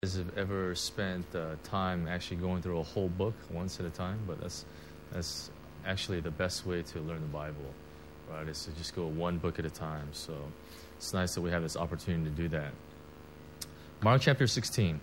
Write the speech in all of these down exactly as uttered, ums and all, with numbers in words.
guys have ever spent uh, time actually going through a whole book once at a time, but that's that's actually the best way to learn the Bible, right? Is to just go one book at a time. So it's nice that we have this opportunity to do that. Mark chapter sixteen.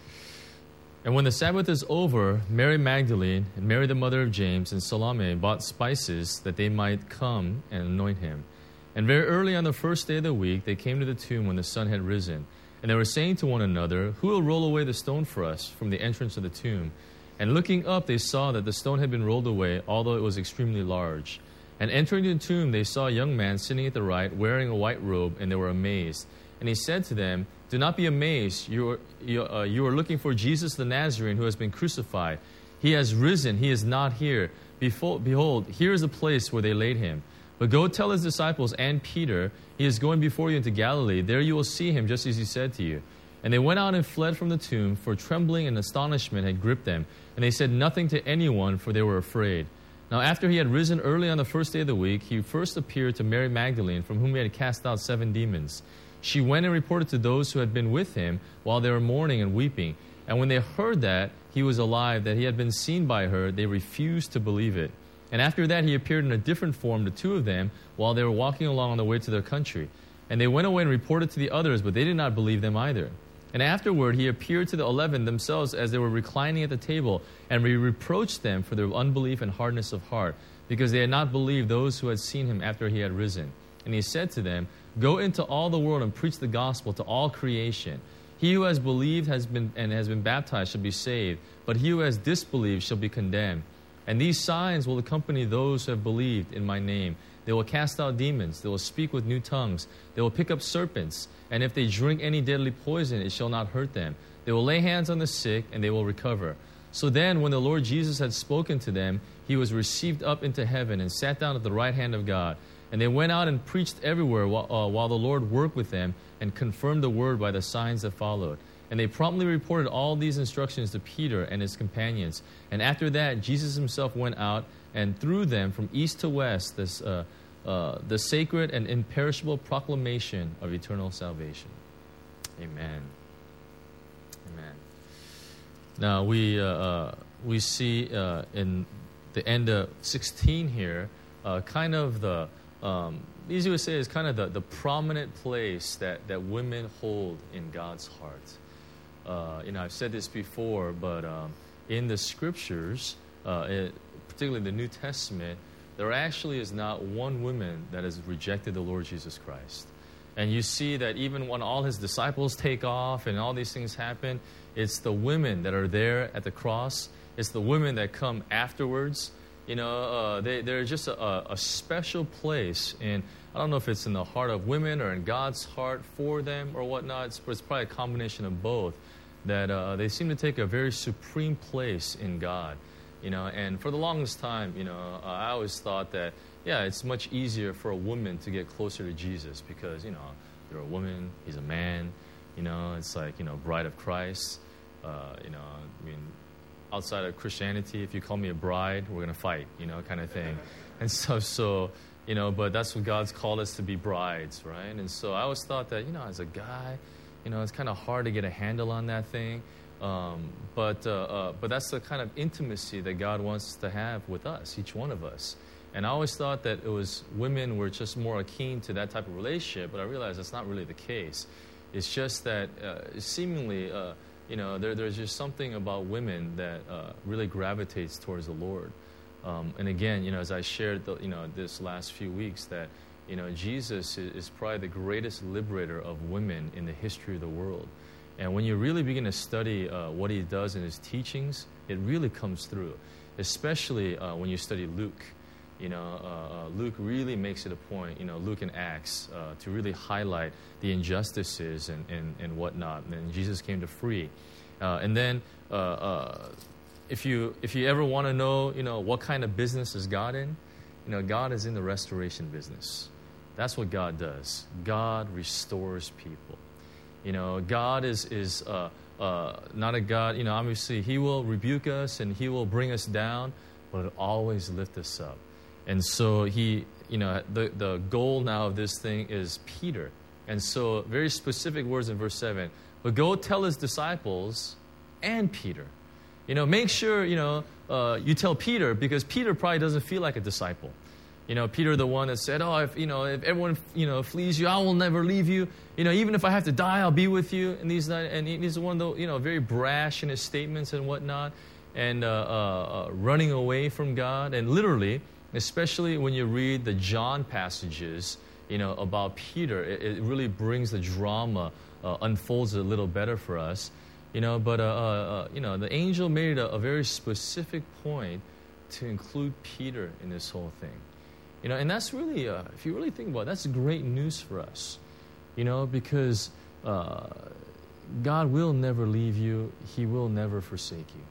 And when the Sabbath is over, Mary Magdalene and Mary the mother of James and Salome bought spices that they might come and anoint him. And very early on the first day of the week, they came to the tomb when the sun had risen. And they were saying to one another, "Who will roll away the stone for us from the entrance of the tomb?" And looking up, they saw that the stone had been rolled away, although it was extremely large. And entering the tomb, they saw a young man sitting at the right, wearing a white robe, and they were amazed. And he said to them, "Do not be amazed. You are, you, uh, you are looking for Jesus the Nazarene, who has been crucified. He has risen. He is not here. Befo- Behold, here is the place where they laid him. But go tell his disciples and Peter, he is going before you into Galilee. There you will see him, just as he said to you." And they went out and fled from the tomb, for trembling and astonishment had gripped them. And they said nothing to anyone, for they were afraid. Now after he had risen early on the first day of the week, he first appeared to Mary Magdalene, from whom he had cast out seven demons. She went and reported to those who had been with him while they were mourning and weeping. And when they heard that he was alive, that he had been seen by her, they refused to believe it. And after that he appeared in a different form to two of them while they were walking along on the way to their country. And they went away and reported to the others, but they did not believe them either. And afterward he appeared to the eleven themselves as they were reclining at the table, and he reproached them for their unbelief and hardness of heart, because they had not believed those who had seen him after he had risen. And he said to them, "Go into all the world and preach the gospel to all creation. He who has believed has been and has been baptized shall be saved, but he who has disbelieved shall be condemned. And these signs will accompany those who have believed in my name. They will cast out demons. They will speak with new tongues. They will pick up serpents. And if they drink any deadly poison, it shall not hurt them. They will lay hands on the sick, and they will recover." So then, when the Lord Jesus had spoken to them, he was received up into heaven and sat down at the right hand of God. And they went out and preached everywhere while, uh, while the Lord worked with them and confirmed the word by the signs that followed. And they promptly reported all these instructions to Peter and his companions. And after that, Jesus himself went out, and through them, from east to west, this, uh, uh, the sacred and imperishable proclamation of eternal salvation. Amen. Amen. Now, we, uh, uh, we see uh, in the end of sixteen here, uh, kind of the, um, easy to say is kind of the, the prominent place that, that women hold in God's heart. Uh, you know, I've said this before, but um, in the scriptures, uh, it, particularly the New Testament, there actually is not one woman that has rejected the Lord Jesus Christ. And you see that even when all his disciples take off and all these things happen, it's the women that are there at the cross. It's the women that come afterwards. You know, uh, they, they're just a, a special place. And I don't know if it's in the heart of women or in God's heart for them or whatnot. It's, it's probably a combination of both. That uh, they seem to take a very supreme place in God, you know. And for the longest time, you know, uh, I always thought that, yeah, it's much easier for a woman to get closer to Jesus because, you know, you're a woman, he's a man, you know. It's like, you know, bride of Christ, uh, you know. I mean, outside of Christianity, if you call me a bride, we're gonna fight, you know, kind of thing. And so, so, you know, but that's what God's called us to be brides, right? And so I always thought that, you know, as a guy, you know, it's kind of hard to get a handle on that thing, um, but uh, uh, but that's the kind of intimacy that God wants to have with us, each one of us. And I always thought that it was women were just more keen to that type of relationship, but I realized that's not really the case. It's just that uh, seemingly, uh, you know, there, there's just something about women that uh, really gravitates towards the Lord. Um, and again, you know, as I shared, the, you know, this last few weeks, that you know, Jesus is probably the greatest liberator of women in the history of the world. And when you really begin to study uh, what he does in his teachings, it really comes through, especially uh, when you study Luke. You know, uh, Luke really makes it a point, you know, Luke and Acts, uh, to really highlight the injustices and, and, and whatnot. And Jesus came to free. Uh, and then uh, uh, if you if you ever want to know, you know, what kind of business is God in, you know, God is in the restoration business. That's what God does. God restores people. You know, God is is uh, uh, not a God, you know, obviously he will rebuke us and he will bring us down, but he'll always lift us up. And so he, you know, the, the goal now of this thing is Peter. And so very specific words in verse seven, but go tell his disciples and Peter. You know, make sure, you know, uh, you tell Peter, because Peter probably doesn't feel like a disciple. You know, Peter, the one that said, oh, if, you know, if everyone, you know, flees you, I will never leave you. You know, even if I have to die, I'll be with you. And he's, not, and he's one of the, you know, very brash in his statements and whatnot, and uh, uh, uh, running away from God. And literally, especially when you read the John passages, you know, about Peter, it, it really brings the drama, uh, unfolds a little better for us. You know, but, uh, uh, you know, the angel made a, a very specific point to include Peter in this whole thing. You know, and that's really, uh, if you really think about it, that's great news for us. You know, because uh, God will never leave you. He will never forsake you.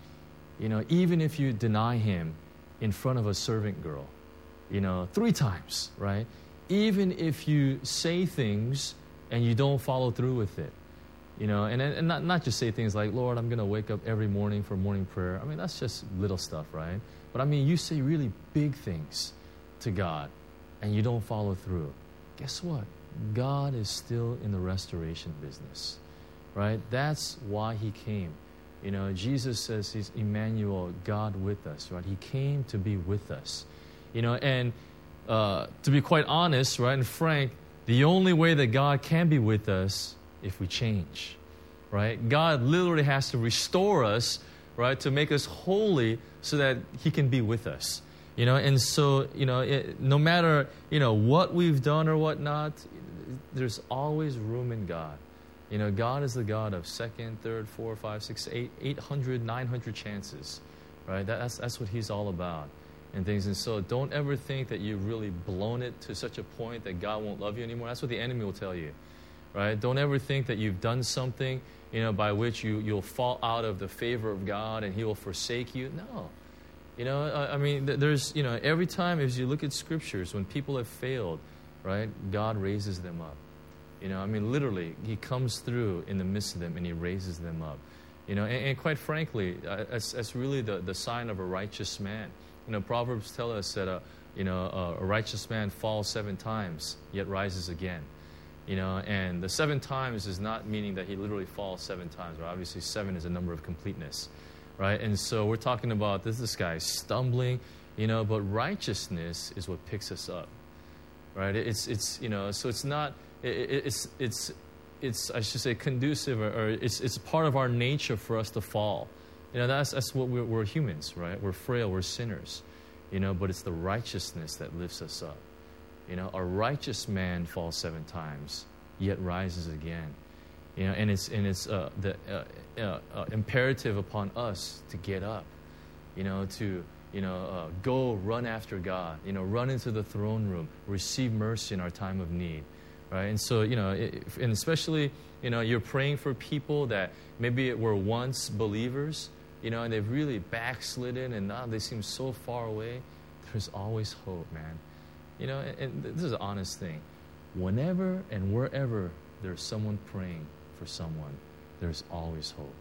You know, even if you deny him in front of a servant girl, you know, three times, right? Even if you say things and you don't follow through with it, you know, and, and not, not just say things like, Lord, I'm going to wake up every morning for morning prayer. I mean, that's just little stuff, right? But I mean, you say really big things to God and you don't follow through. Guess what? God is still in the restoration business, right? That's why he came. You know, Jesus says he's Emmanuel, God with us, right? He came to be with us. You know, and uh, to be quite honest, right, and frank, the only way that God can be with us if we change, right? God literally has to restore us, right, to make us holy so that he can be with us. You know, and so, you know, it, no matter, you know, what we've done or whatnot, there's always room in God. You know, God is the God of second, third, four, five, six, eight, eight hundred, nine hundred chances, right? That, that's that's what he's all about and things. And so don't ever think that you've really blown it to such a point that God won't love you anymore. That's what the enemy will tell you, right? Don't ever think that you've done something, you know, by which you, you'll fall out of the favor of God and he will forsake you. No. You know, I, I mean, there's, you know, every time as you look at scriptures, when people have failed, right, God raises them up. You know, I mean, literally, he comes through in the midst of them and he raises them up. You know, and, and quite frankly, uh, that's, that's really the, the sign of a righteous man. You know, Proverbs tell us that, a, you know, a, a righteous man falls seven times, yet rises again. You know, and the seven times is not meaning that he literally falls seven times. Right? Obviously, seven is a number of completeness. Right? And so we're talking about this, this guy stumbling, you know, but righteousness is what picks us up. Right? It's, it's you know, so it's not... It's, it's, it's, I should say, conducive, or, or it's, it's part of our nature for us to fall. You know, that's, that's what we're, we're humans, right? We're frail, we're sinners, you know, but it's the righteousness that lifts us up. You know, a righteous man falls seven times, yet rises again. You know, and it's, and it's uh, the uh, uh, uh, imperative upon us to get up, you know, to, you know, uh, go run after God, you know, run into the throne room, receive mercy in our time of need. Right, and so, you know, it, and especially, you know, you're praying for people that maybe were once believers, you know, and they've really backslidden and now they seem so far away. There's always hope, man. You know, and, and this is an honest thing. Whenever and wherever there's someone praying for someone, there's always hope.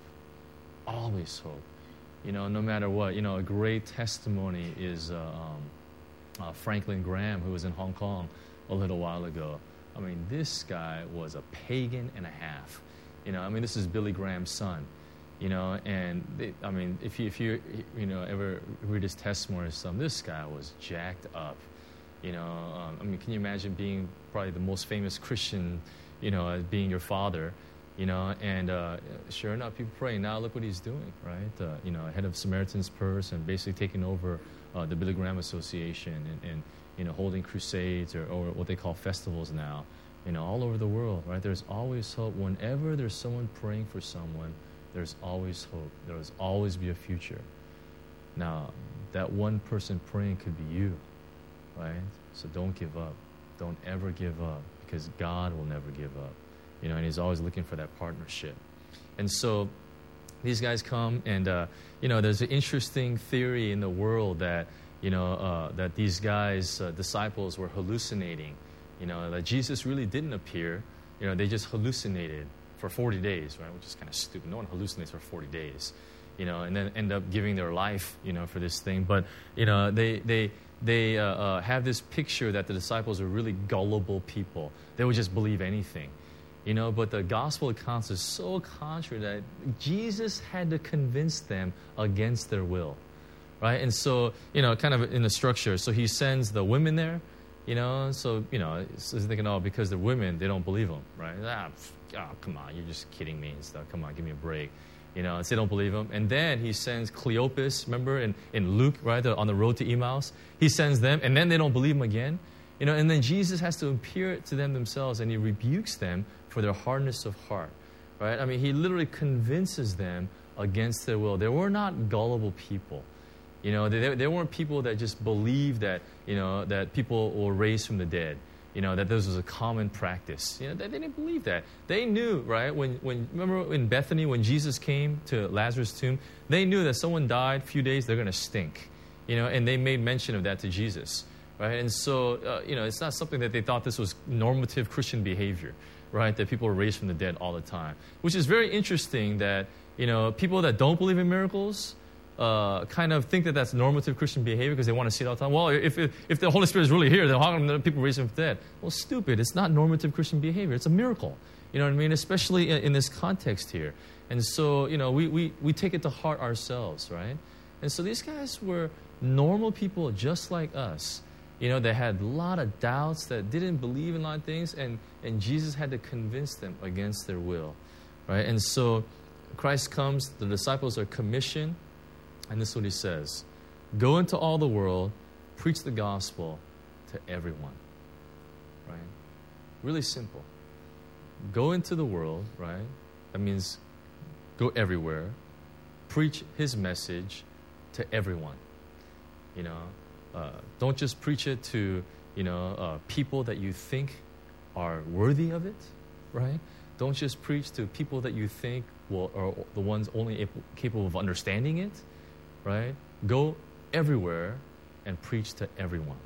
Always hope. You know, no matter what. You know, a great testimony is uh, um, uh, Franklin Graham, who was in Hong Kong a little while ago. I mean, this guy was a pagan and a half. You know, I mean, this is Billy Graham's son. You know, and they, I mean, if you if you you know ever read his testimony or something, this guy was jacked up. You know, um, I mean, can you imagine being probably the most famous Christian, you know, as being your father? You know, and uh, sure enough, people praying. Now look what he's doing, right? Uh, you know, head of Samaritan's Purse and basically taking over uh, the Billy Graham Association and. and you know, holding crusades or, or what they call festivals now, you know, all over the world, right? There's always hope. Whenever there's someone praying for someone, there's always hope. There's always be a future. Now, that one person praying could be you, right? So don't give up. Don't ever give up, because God will never give up, you know, and he's always looking for that partnership. And so these guys come and, uh, you know, there's an interesting theory in the world that, you know, uh, that these guys, uh, disciples, were hallucinating, you know, that Jesus really didn't appear. You know, they just hallucinated for forty days, right, which is kind of stupid. No one hallucinates for forty days, you know, and then end up giving their life, you know, for this thing. But, you know, they they they uh, uh, have this picture that the disciples are really gullible people. They would just believe anything, You know, but the gospel accounts is so contrary that Jesus had to convince them against their will, right? And so, you know, kind of in the structure, so he sends the women there, you know, so, you know, he's thinking, oh, because they're women, they don't believe him, right? Ah, oh, come on, you're just kidding me and stuff. Come on, give me a break. You know, so they don't believe him. And then he sends Cleopas, remember, in, in Luke, right, on the road to Emmaus. He sends them, and then they don't believe him again. You know, and then Jesus has to appear to them themselves, and he rebukes them for their hardness of heart, right? I mean, he literally convinces them against their will. They were not gullible people. You know, they, they weren't people that just believed that, you know, that people were raised from the dead. You know, that this was a common practice. You know, they, they didn't believe that. They knew, right, when, when, remember in Bethany, when Jesus came to Lazarus' tomb, they knew that someone died a few days, they're going to stink. You know, and they made mention of that to Jesus, right? And so, uh, you know, it's not something that they thought this was normative Christian behavior, right, that people were raised from the dead all the time. Which is very interesting that, you know, people that don't believe in miracles uh, kind of think that that's normative Christian behavior because they want to see it all the time. Well, if, if, if the Holy Spirit is really here, then how come people raise from the dead? Well, stupid. It's not normative Christian behavior. It's a miracle. You know what I mean? Especially in, in this context here. And so, you know, we, we, we take it to heart ourselves, right? And so these guys were normal people just like us. You know, they had a lot of doubts, that didn't believe in a lot of things, and, and Jesus had to convince them against their will, right? And so Christ comes, the disciples are commissioned, and this is what he says. Go into all the world, preach the gospel to everyone, right? Really simple. Go into the world, right? That means go everywhere, preach his message to everyone, you know. Uh, don't just preach it to, you know, uh, people that you think are worthy of it, right? Don't just preach to people that you think will, are the ones only able, capable of understanding it, right? Go everywhere and preach to everyone.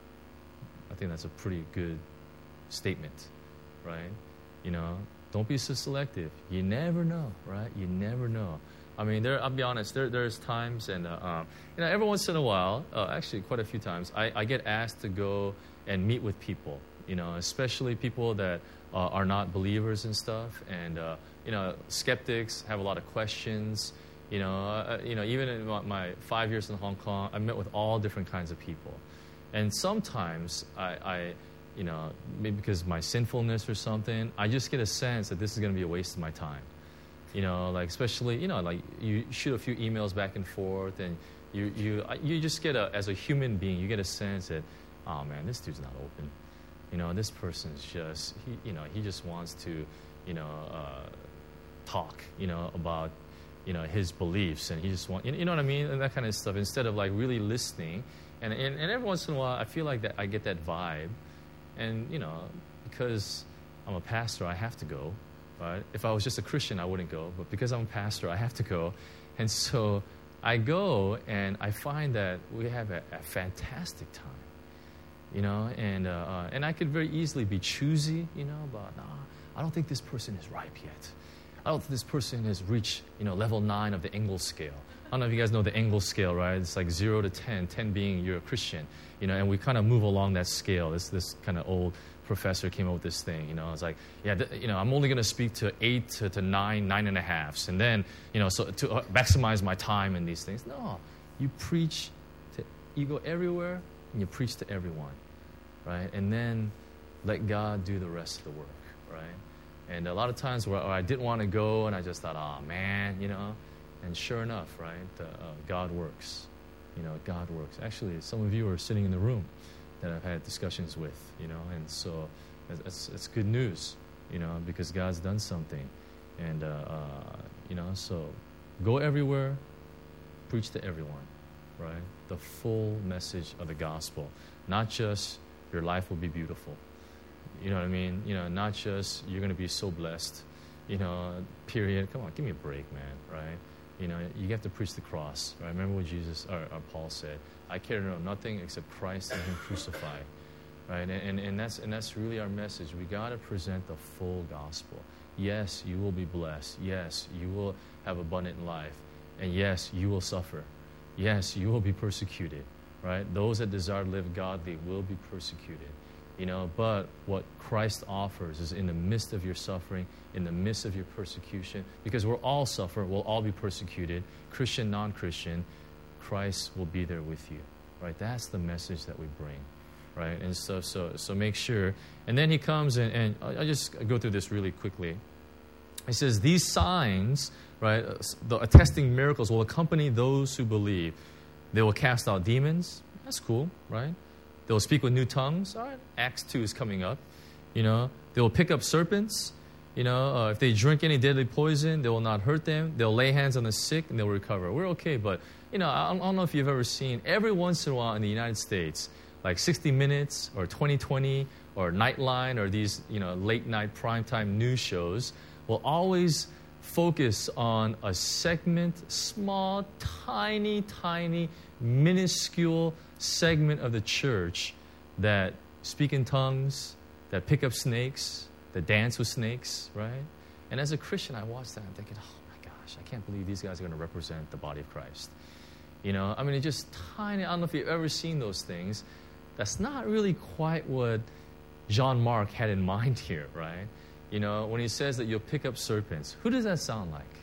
I think that's a pretty good statement, right? You know, don't be so selective. You never know, right? You never know. I mean, there. I'll be honest. There, there's times, and uh, um, you know, every once in a while, uh, actually, quite a few times, I, I get asked to go and meet with people. You know, especially people that uh, are not believers and stuff, and uh, you know, skeptics have a lot of questions. You know, uh, you know, even in my five years in Hong Kong, I met with all different kinds of people, and sometimes I, I you know, maybe because of my sinfulness or something, I just get a sense that this is going to be a waste of my time. You know, like especially, you know, like you shoot a few emails back and forth, and you you you just get a, as a human being, you get a sense that, oh man, this dude's not open. You know, this person's just, he, you know, he just wants to, you know, uh, talk, you know, about, you know, his beliefs, and he just want, you know what I mean, and that kind of stuff, instead of like really listening. And and, and every once in a while, I feel like that I get that vibe, and you know, because I'm a pastor, I have to go. Right? If I was just a Christian, I wouldn't go. But because I'm a pastor, I have to go. And so I go, and I find that we have a, a fantastic time. You know, and uh, uh, and I could very easily be choosy, you know, but nah, I don't think this person is ripe yet. I don't think this person has reached, you know, level nine of the Engels scale. I don't know if you guys know the Engels scale, right? It's like zero to ten, ten being you're a Christian. You know, and we kind of move along that scale. This this kind of old professor came up with this thing, you know. It's like, yeah, th- you know, I'm only going to speak to eight to, to nine, nine and a halves, and then, you know, so to uh, maximize my time in these things. No, you preach to, you go everywhere, and you preach to everyone, right? And then let God do the rest of the work, right? And a lot of times where I didn't want to go, and I just thought, oh man, you know, and sure enough, right, uh, uh, God works, you know, God works. Actually, some of you are sitting in the room that I've had discussions with, you know, and so it's, it's good news, you know, because God's done something. And, uh, uh, you know, so go everywhere, preach to everyone, right? The full message of the gospel. Not just your life will be beautiful, you know what I mean? You know, not just you're going to be so blessed, you know, period. Come on, give me a break, man, right? You know, you have to preach the cross, right? Remember what Jesus or, or Paul said, I care to know nothing except Christ and him crucified, right? And, and, and, that's, and that's really our message. We got to present the full gospel. Yes, you will be blessed. Yes, you will have abundant life. And yes, you will suffer. Yes, you will be persecuted, right? Those that desire to live godly will be persecuted. You know, but what Christ offers is in the midst of your suffering, in the midst of your persecution, because we'll all suffer, we'll all be persecuted, Christian, non-Christian, Christ will be there with you, right? That's the message that we bring, right? And so, so, so make sure. And then he comes, and, and I'll just go through this really quickly. He says, these signs, right, the attesting miracles will accompany those who believe. They will cast out demons. That's cool, right? They'll speak with new tongues. All right, Acts two is coming up. You know, they will pick up serpents. You know, uh, if they drink any deadly poison, they will not hurt them. They'll lay hands on the sick and they'll recover. We're okay, but, you know, I, I don't know if you've ever seen, every once in a while in the United States, like sixty minutes or twenty twenty or Nightline or these, you know, late night primetime news shows will always focus on a segment, small, tiny, tiny, minuscule segment of the church that speak in tongues, that pick up snakes, that dance with snakes, right? And as a Christian, I watch that and I'm thinking, oh my gosh, I can't believe these guys are going to represent the body of Christ. You know, I mean, it's just tiny. I don't know if you've ever seen those things. That's not really quite what John Mark had in mind here, right? You know, when he says that you'll pick up serpents, who does that sound like?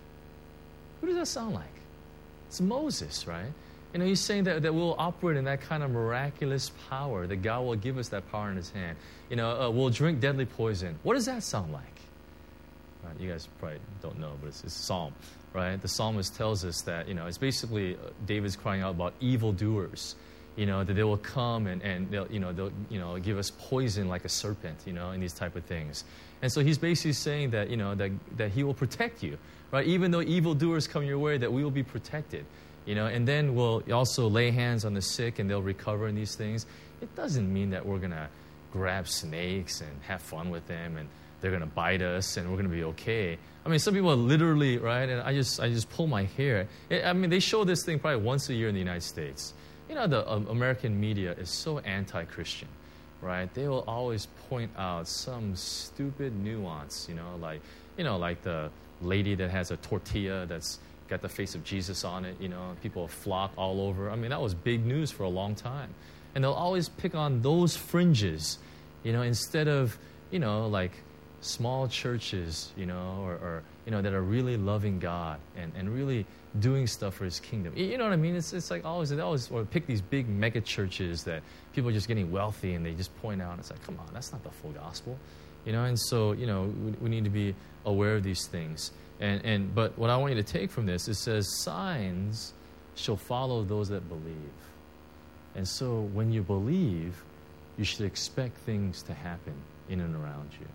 Who does that sound like? It's Moses, right? You know, he's saying that, that we'll operate in that kind of miraculous power, that God will give us that power in his hand. You know, uh, we'll drink deadly poison. What does that sound like? Right, you guys probably don't know, but it's, it's a psalm, right? The psalmist tells us that, you know, it's basically uh, David's crying out about evildoers, you know, that they will come and, and they'll, you know, they'll, you know, give us poison like a serpent, you know, and these type of things. And so he's basically saying that, you know, that, that he will protect you, right? Even though evildoers come your way, that we will be protected. You know, and then we'll also lay hands on the sick and they'll recover in these things. It doesn't mean that we're going to grab snakes and have fun with them and they're going to bite us and we're going to be okay. I mean, some people are literally, right, and I just I just pull my hair. It, I mean, they show this thing probably once a year in the United States. You know, the um, American media is so anti-Christian, right? They will always point out some stupid nuance, you know, like, you know, like the lady that has a tortilla that's got the face of Jesus on it, you know, people flock all over. I mean, that was big news for a long time. And they'll always pick on those fringes, you know, instead of, you know, like small churches, you know, or, or you know, that are really loving God and, and really doing stuff for his kingdom. You know what I mean? It's it's like always, they always want to pick these big mega churches that people are just getting wealthy and they just point out. It's like, come on, that's not the full gospel, you know? And so, you know, we, we need to be aware of these things. And, and but what I want you to take from this, it says, signs shall follow those that believe. And so when you believe, you should expect things to happen in and around you.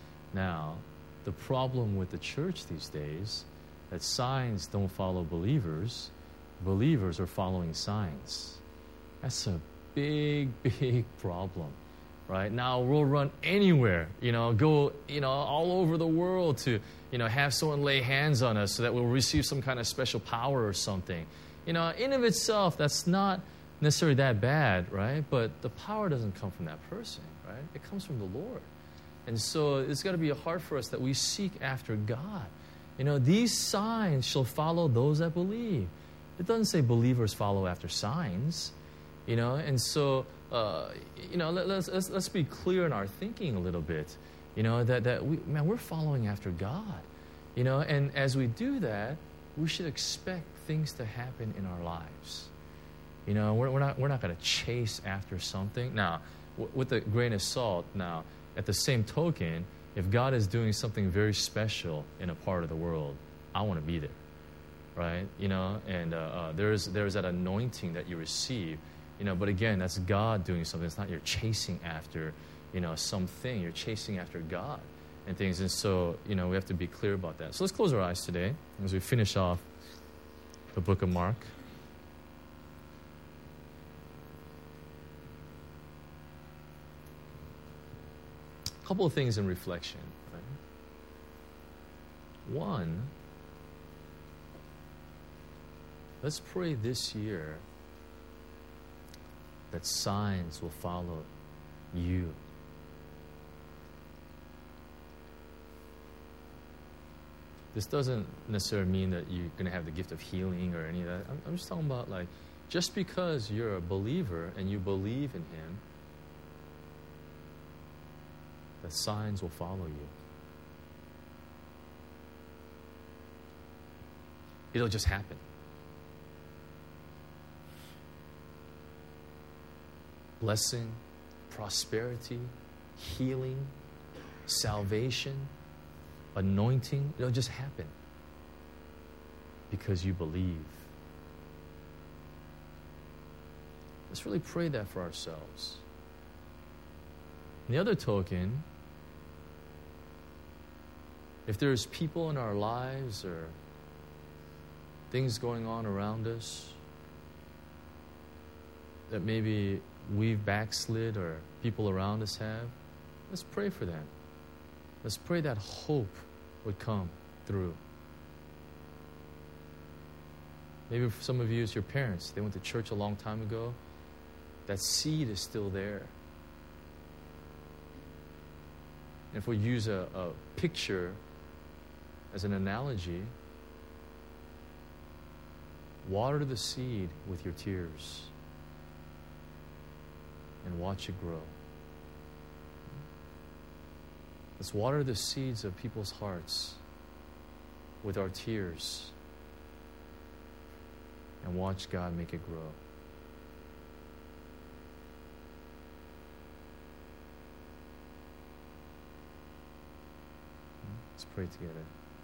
Now, the problem with the church these days, that signs don't follow believers, believers are following signs. That's a big, big problem. Right now, we'll run anywhere, you know, go, you know, all over the world to, you know, have someone lay hands on us so that we'll receive some kind of special power or something. You know, in of itself, that's not necessarily that bad, right? But the power doesn't come from that person, right? It comes from the Lord. And so it's got to be a heart for us that we seek after God. You know, these signs shall follow those that believe. It doesn't say believers follow after signs, you know, and so. Uh, you know, let, let's, let's let's be clear in our thinking a little bit. You know, that that we man, we're following after God. You know, and as we do that, we should expect things to happen in our lives. You know, we're we're not we're not going to chase after something. Now, w- with a grain of salt. Now, at the same token, if God is doing something very special in a part of the world, I want to be there, right? You know, and uh, uh, there's there's that anointing that you receive. You know, but again, that's God doing something. It's not you're chasing after, you know, something. You're chasing after God and things. And so, you know, we have to be clear about that. So let's close our eyes today as we finish off the book of Mark. A couple of things in reflection. Right? One, let's pray this year that signs will follow you. This doesn't necessarily mean that you're going to have the gift of healing or any of that. I'm, I'm just talking about, like, just because you're a believer and you believe in him the signs will follow you. It'll just happen. Blessing, prosperity, healing, salvation, anointing, it'll just happen because you believe. Let's really pray that for ourselves. On the other token, if there's people in our lives or things going on around us that maybe we've backslid or people around us have, let's pray for them. Let's pray that hope would come through. Maybe for some of you, it's your parents. They went to church a long time ago. That seed is still there. And if we use a, a picture as an analogy, water the seed with your tears and watch it grow. Let's water the seeds of people's hearts with our tears and watch God make it grow. Let's pray together.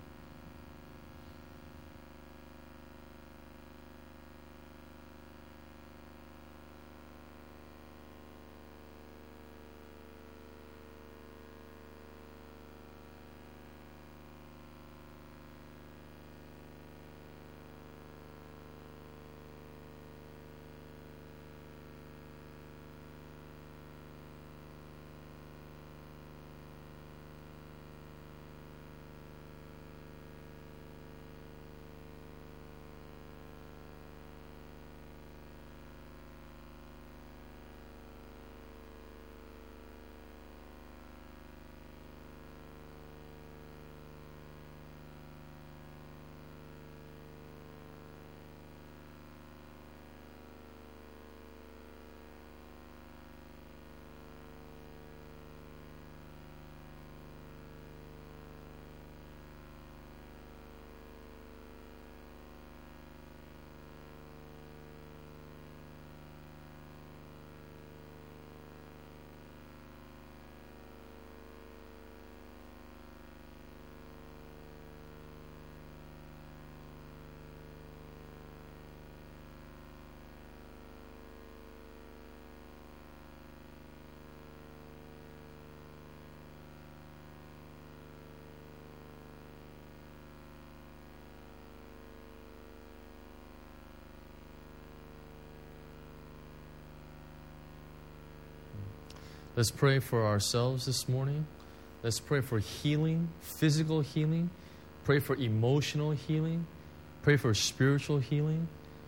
Let's pray for ourselves this morning. Let's pray for healing, physical healing. Pray for emotional healing. Pray for spiritual healing.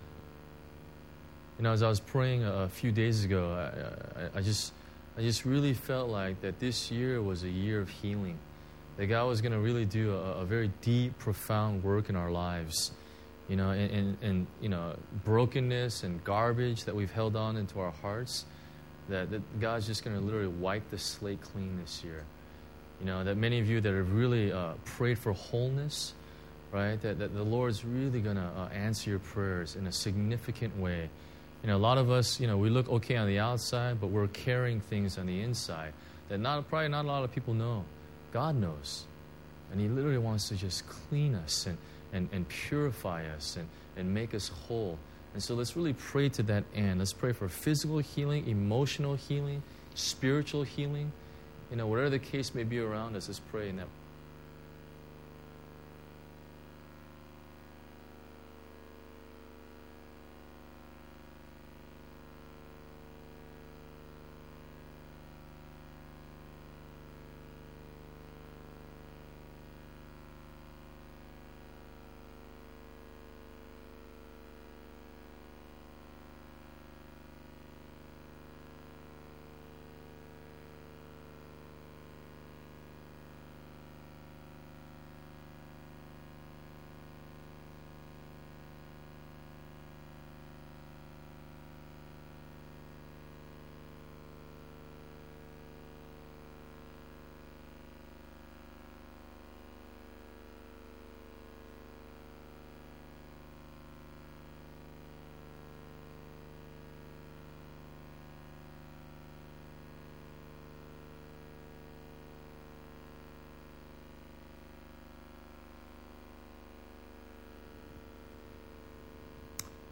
You know, as I was praying a, a few days ago, I, I, I just, I just really felt like that this year was a year of healing. That God was going to really do a, a very deep, profound work in our lives. You know, and, and, and you know, brokenness and garbage that we've held on into our hearts. That, that God's just going to literally wipe the slate clean this year. You know, that many of you that have really uh, prayed for wholeness, right, that, that the Lord's really going to uh, answer your prayers in a significant way. You know, a lot of us, you know, we look okay on the outside, but we're carrying things on the inside that not probably not a lot of people know. God knows. And He literally wants to just clean us and, and, and purify us and, and make us whole. And so let's really pray to that end. Let's pray for physical healing, emotional healing, spiritual healing. You know, whatever the case may be around us, let's pray in that.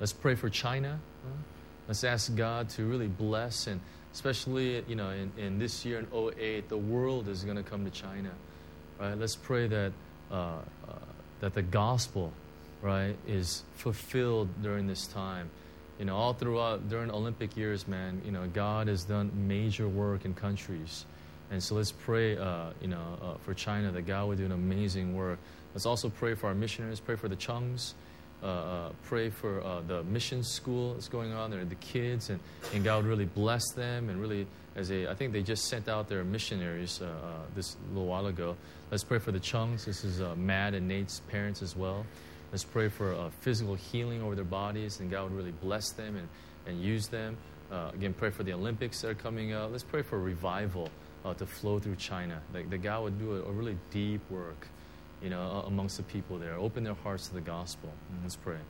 Let's pray for China. Uh, let's ask God to really bless, and especially, you know, in, in this year in oh eight, the world is going to come to China, right? Let's pray that uh, uh, that the gospel, right, is fulfilled during this time. You know, all throughout, during Olympic years, man, you know, God has done major work in countries. And so let's pray, uh, you know, uh, for China, that God would do an amazing work. Let's also pray for our missionaries, pray for the Chungs, uh, uh, pray for uh, the mission school that's going on there, the kids, and, and God would really bless them, and really, as they, I think they just sent out their missionaries uh, uh, this little while ago. Let's pray for the Chungs. This is uh, Matt and Nate's parents as well. Let's pray for uh, physical healing over their bodies, and God would really bless them and, and use them. Uh, again, pray for the Olympics that are coming up. Let's pray for revival uh, to flow through China, that, that God would do a, a really deep work, you know, uh, amongst the people there. Open their hearts to the gospel. And let's pray.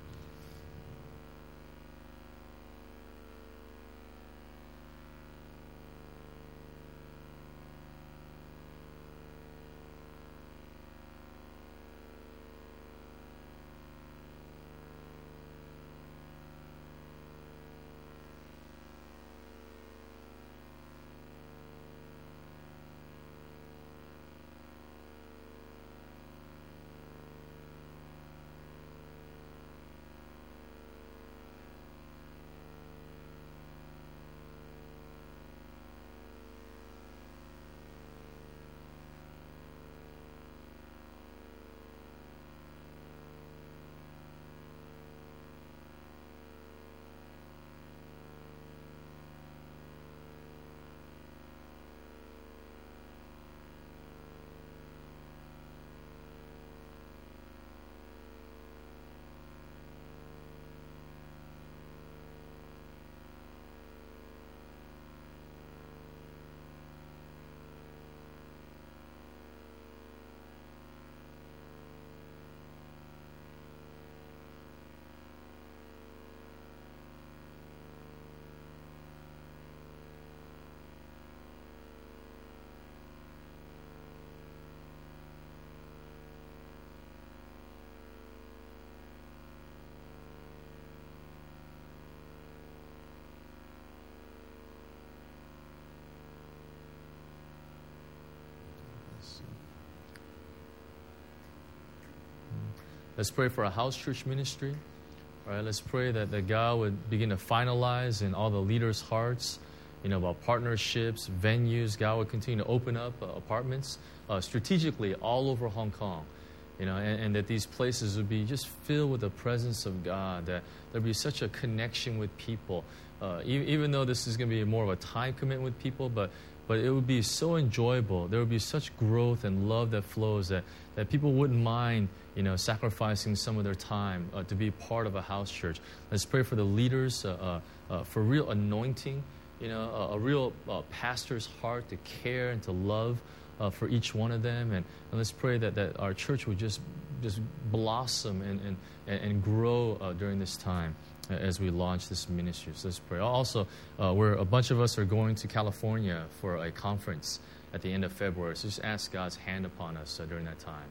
Let's pray for a house church ministry. All right, let's pray that, that God would begin to finalize in all the leaders' hearts, you know, about partnerships, venues. God would continue to open up uh, apartments uh, strategically all over Hong Kong, you know, and, and that these places would be just filled with the presence of God, that there'd be such a connection with people. Uh, even, even though this is going to be more of a time commitment with people, but but it would be so enjoyable. There would be such growth and love that flows that, that people wouldn't mind, you know, sacrificing some of their time uh, to be part of a house church. Let's pray for the leaders, uh, uh, uh, for real anointing, you know, a, a real uh, pastor's heart to care and to love uh, for each one of them. And, and let's pray that, that our church would just just blossom and, and, and grow uh, during this time as we launch this ministry. So let's pray. Also, uh, we're, a bunch of us are going to California for a conference at the end of February. So just ask God's hand upon us uh, during that time.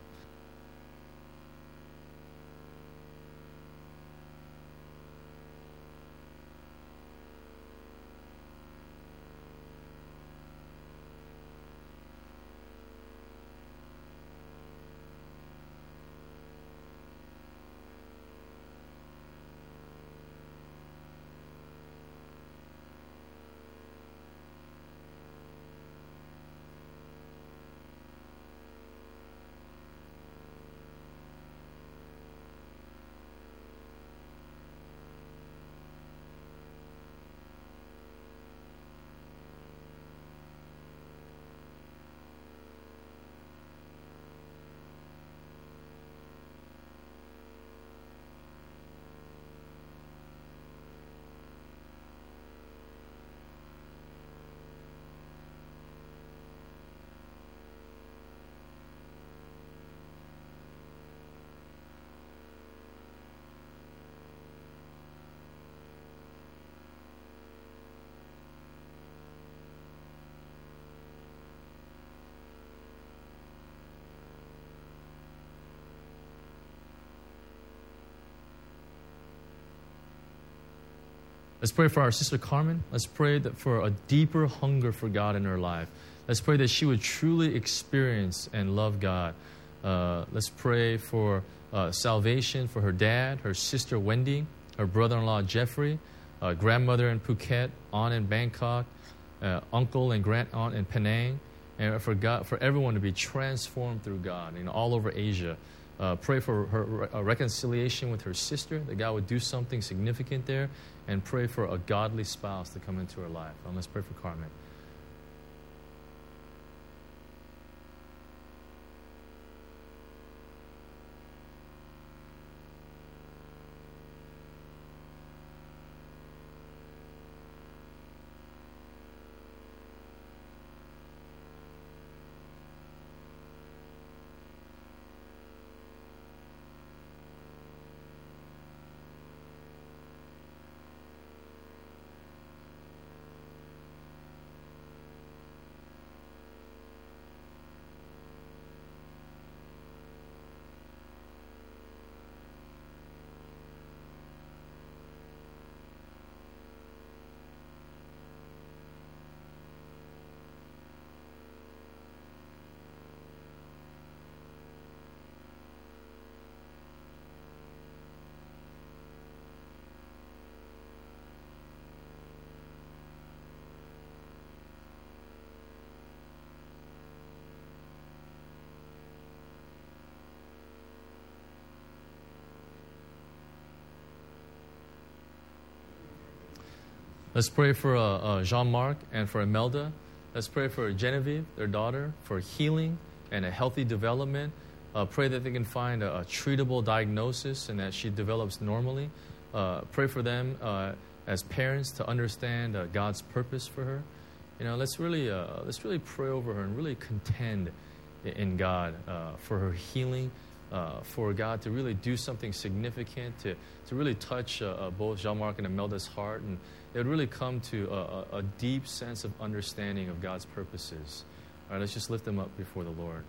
Let's pray for our sister Carmen. Let's pray that for a deeper hunger for God in her life. Let's pray that she would truly experience and love God. Uh, let's pray for uh, salvation for her dad, her sister Wendy, her brother-in-law Jeffrey, uh, grandmother in Phuket, aunt in Bangkok, uh, uncle and grand-aunt in Penang, and for God, for everyone to be transformed through God, you know, all over Asia. Uh, pray for her uh, reconciliation with her sister, that God would do something significant there, and pray for a godly spouse to come into her life. And let's pray for Carmen. Let's pray for uh, uh, Jean-Marc and for Imelda. Let's pray for Genevieve, their daughter, for healing and a healthy development. Uh, pray that they can find a, a treatable diagnosis and that she develops normally. Uh, pray for them uh, as parents to understand uh, God's purpose for her. You know, let's really uh, let's really pray over her and really contend in God uh, for her healing, uh, for God to really do something significant, to to really touch uh, uh, both Jean-Marc and Imelda's heart, and it would really come to a, a deep sense of understanding of God's purposes. All right, let's just lift them up before the Lord.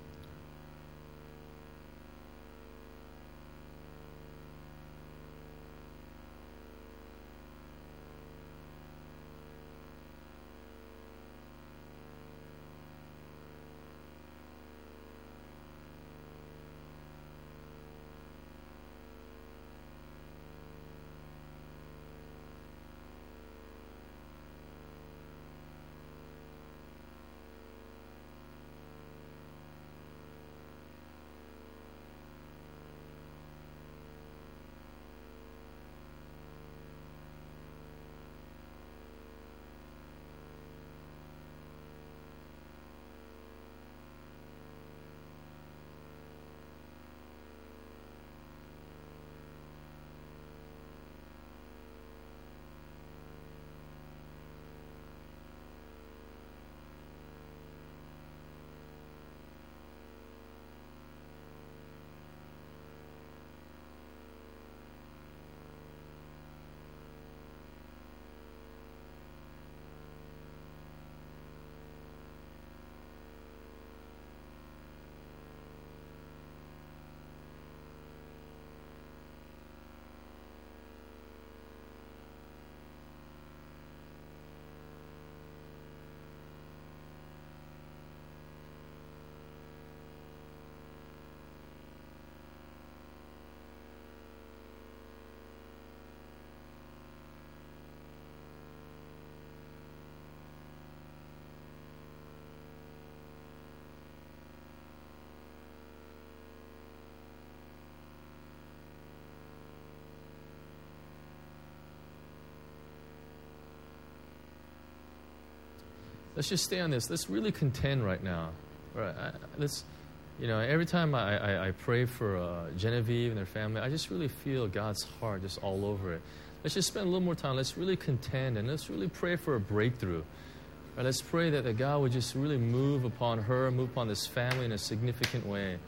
Let's just stay on this. Let's really contend right now. All right, I, let's, you know, every time I, I, I pray for uh, Genevieve and their family, I just really feel God's heart just all over it. Let's just spend a little more time. Let's really contend, and let's really pray for a breakthrough. All right, let's pray that, that God would just really move upon her, move upon this family in a significant way.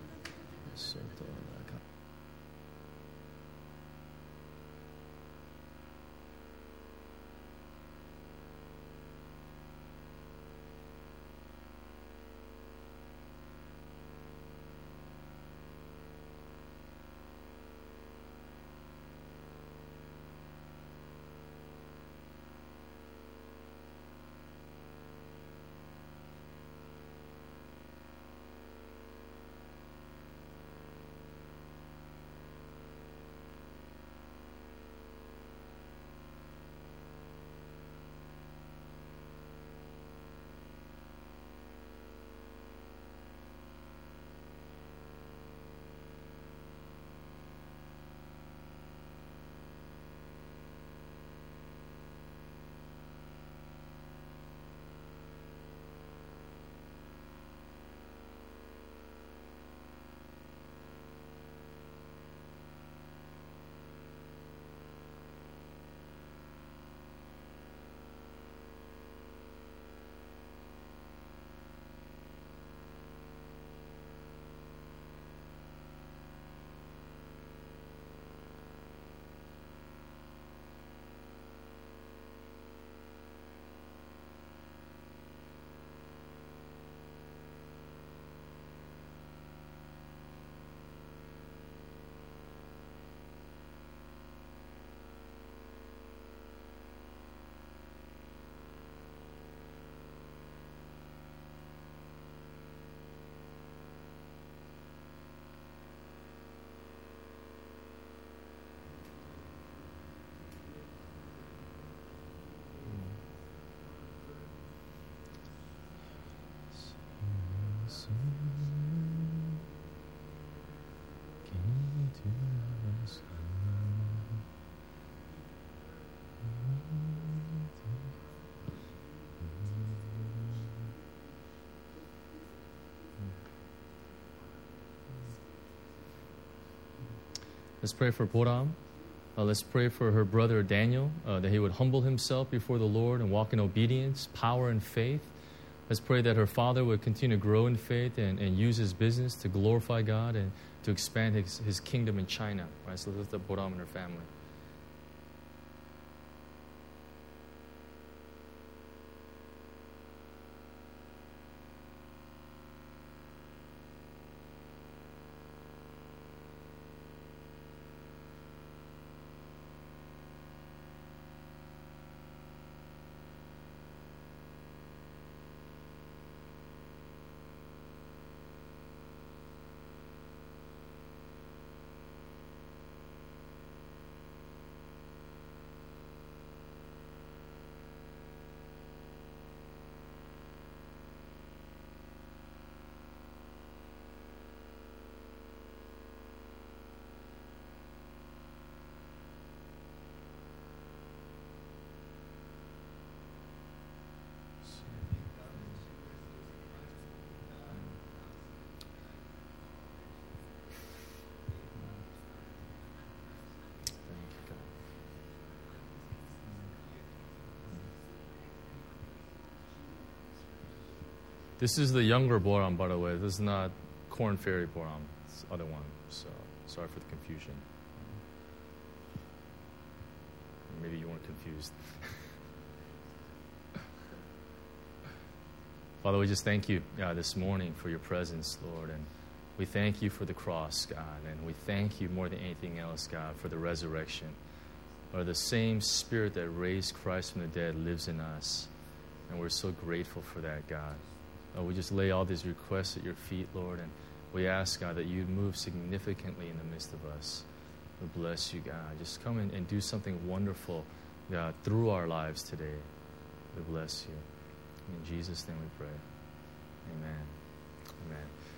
So, Let's pray for Boram. Uh, let's pray for her brother Daniel, uh, that he would humble himself before the Lord and walk in obedience, power, and faith. Let's pray that her father would continue to grow in faith and, and use his business to glorify God and to expand his, his kingdom in China. Right? So lift up Boram and her family. This is the younger Boram, by the way. This is not Corn Fairy Boram. It's the other one. So sorry for the confusion. Maybe you weren't confused. Father, we just thank you uh, this morning for your presence, Lord. And we thank you for the cross, God. And we thank you more than anything else, God, for the resurrection. Lord, the same Spirit that raised Christ from the dead lives in us. And we're so grateful for that, God. Lord, we just lay all these requests at your feet, Lord, and we ask, God, that you'd move significantly in the midst of us. We bless you, God. Just come in and do something wonderful, God, through our lives today. We bless you. In Jesus' name we pray. Amen. Amen.